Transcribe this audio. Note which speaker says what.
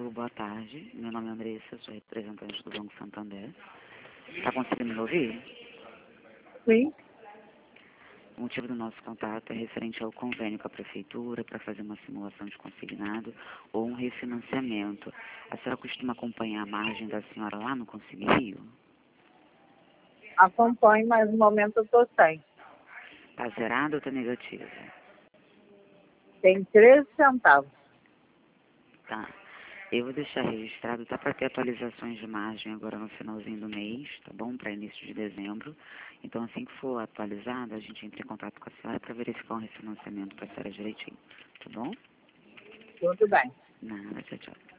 Speaker 1: Alô, boa tarde. Meu nome é Andressa, sou representante do Banco Santander. Está conseguindo me ouvir?
Speaker 2: Sim.
Speaker 1: O motivo do nosso contato é referente ao convênio com a Prefeitura para fazer uma simulação de consignado ou um refinanciamento. A senhora costuma acompanhar a margem da senhora lá no Consignio?
Speaker 2: Acompanho, mas no momento eu estou sem.
Speaker 1: Está zerada ou está negativa?
Speaker 2: Tem 13 centavos.
Speaker 1: Tá. Eu vou deixar registrado, tá, para ter atualizações de margem agora no finalzinho do mês, tá bom? Para início de dezembro. Então, assim que for atualizado, a gente entra em contato com a senhora para verificar um refinanciamento para a senhora direitinho, tá bom?
Speaker 2: Tudo bem.
Speaker 1: Nada, tchau, tchau.